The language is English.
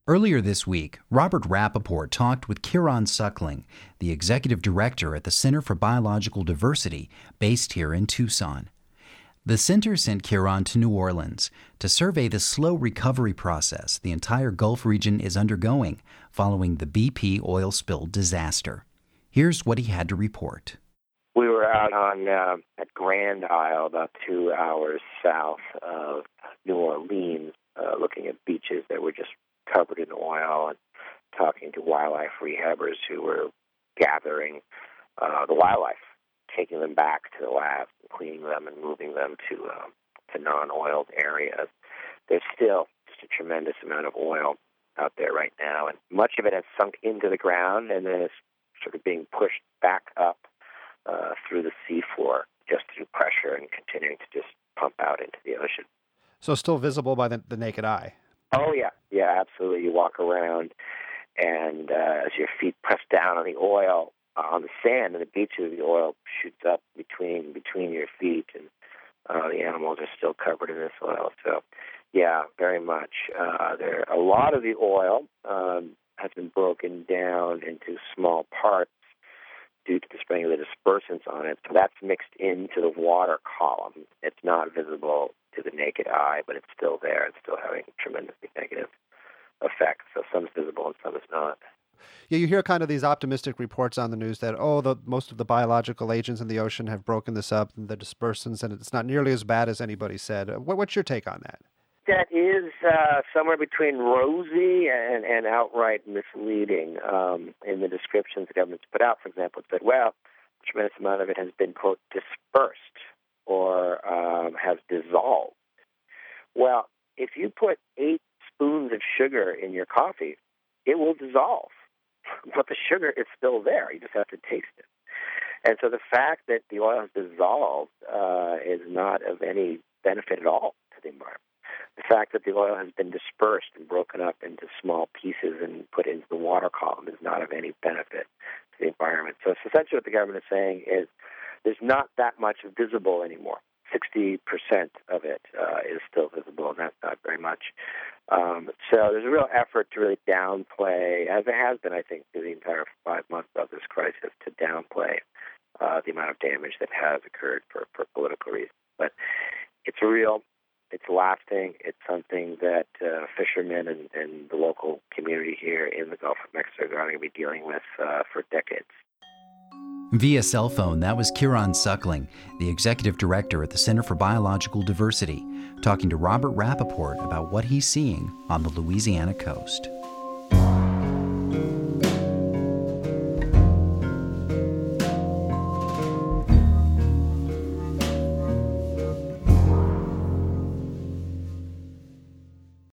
Earlier this week, Robert Rappaport talked with Kieran Suckling, the executive director at the Center for Biological Diversity, based here in Tucson. The center sent Kieran to New Orleans to survey the slow recovery process the entire Gulf region is undergoing following the BP oil spill disaster. Here's what he had to report. We were out on at Grand Isle, about 2 hours south of New Orleans, looking at beaches that were just covered in oil and talking to wildlife rehabbers who were gathering the wildlife, taking them back to the labs, and cleaning them and moving them to non-oiled areas. There's still just a tremendous amount of oil out there right now, and much of it has sunk into the ground and then is sort of being pushed back up through the seafloor just through pressure and continuing to just pump out into the ocean. So still visible by the naked eye? Oh, yeah. Yeah, absolutely. You walk around, and as your feet press down on the oil, on the sand and the beaches, the oil shoots up between your feet, and the animals are still covered in this oil. So, yeah, very much. A lot of the oil has been broken down into small parts due to the spraying of the dispersants on it. So that's mixed into the water column. It's not visible to the naked eye, but it's still there. It's still having tremendously negative effects. So some is visible and some is not. Yeah, you hear kind of these optimistic reports on the news that, most of the biological agents in the ocean have broken this up, and the dispersants, and it's not nearly as bad as anybody said. What's your take on that? That is somewhere between rosy and outright misleading in the descriptions the government's put out. For example, it said, a tremendous amount of it has been, quote, dispersed or has dissolved. Well, if you put 8 spoons of sugar in your coffee, it will dissolve. But the sugar is still there. You just have to taste it. And so the fact that the oil has dissolved is not of any benefit at all to the environment. The fact that the oil has been dispersed and broken up into small pieces and put into the water column is not of any benefit to the environment. So essentially what the government is saying is there's not that much visible anymore. 60% of it is still visible, and that's not very much. So there's a real effort to really downplay, as it has been, I think, through the entire 5 months of this crisis, to downplay the amount of damage that has occurred for political reasons. But it's real. It's lasting. It's something that fishermen and the local community here in the Gulf of Mexico are going to be dealing with for decades. Via cell phone, that was Kieran Suckling, the executive director at the Center for Biological Diversity, talking to Robert Rappaport about what he's seeing on the Louisiana coast.